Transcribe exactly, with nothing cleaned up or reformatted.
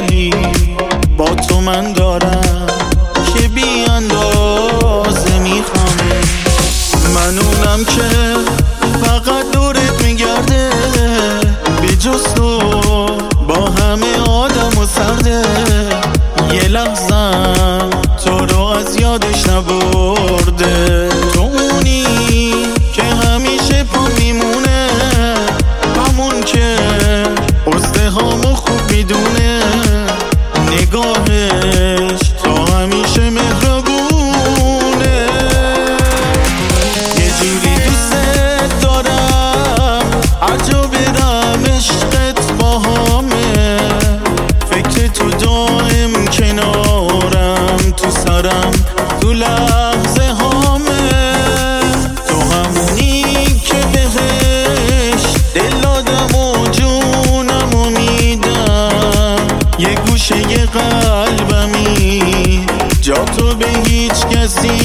حالی با تو من دارم که بی اندازه میخوامه. من اونم که فقط دورت میگرده، بی جز تو با همه آدم و سرده. یه لحظم تو رو از یادش نبرده. تو اونی که همیشه پا میمونه، همون که قصه هامو خوب میدونه. نگاهش تا همیشه مهربونه. یه جوری دوست دارم عجب برم عشقت با همه. فکر تو دائم کنارم، تو سرم تو لحظه هامه. تو همونی که بهش دل دادم و جونم و میدم. یه گوشه یه قلبمی جا تو به هیچ کسی